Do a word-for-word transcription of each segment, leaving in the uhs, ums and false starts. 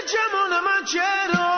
جمال من چرا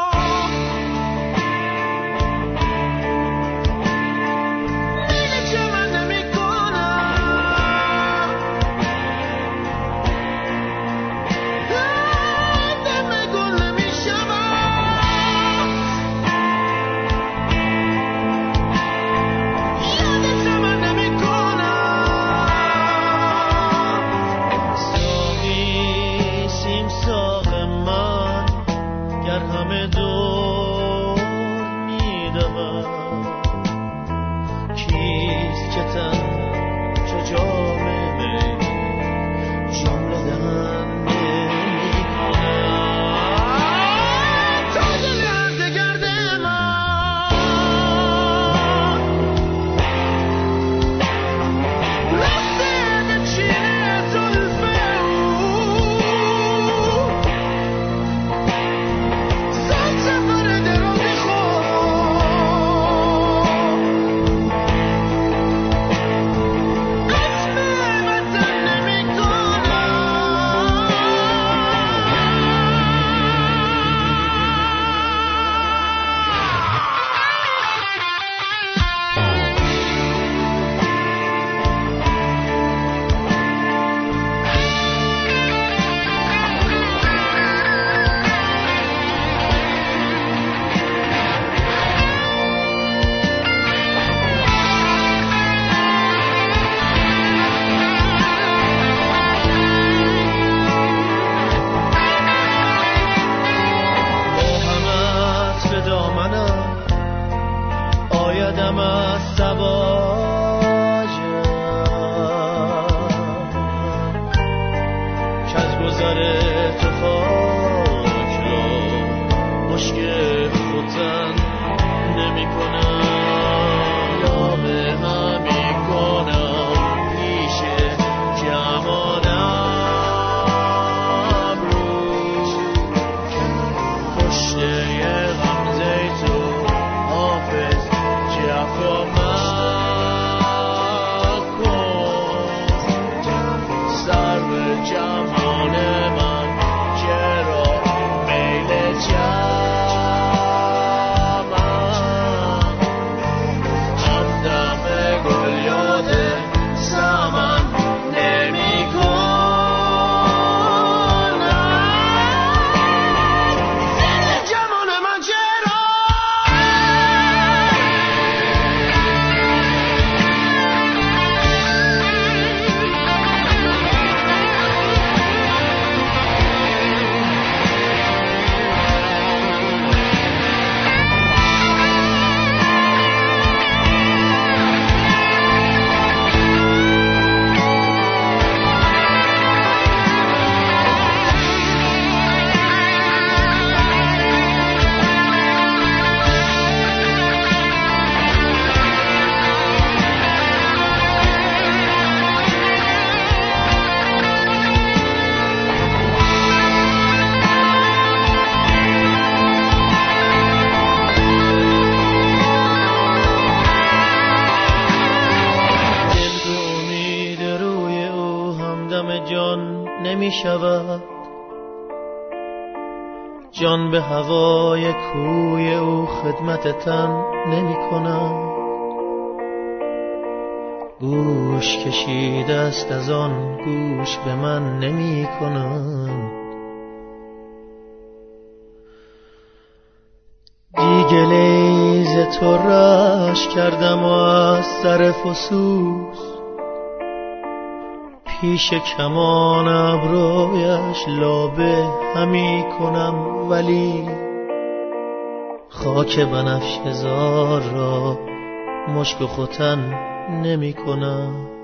نمی شود جان به هوای کوی او خدمت تن نمی کند گوش کشیده است از آن گوش به من نمی کند دیگه لیز تو رش کردم و از سر فسوس پیش کمان ابرویش لابه همی کنم ولی خاک بنفشه زار را مشک و ختن نمی کنم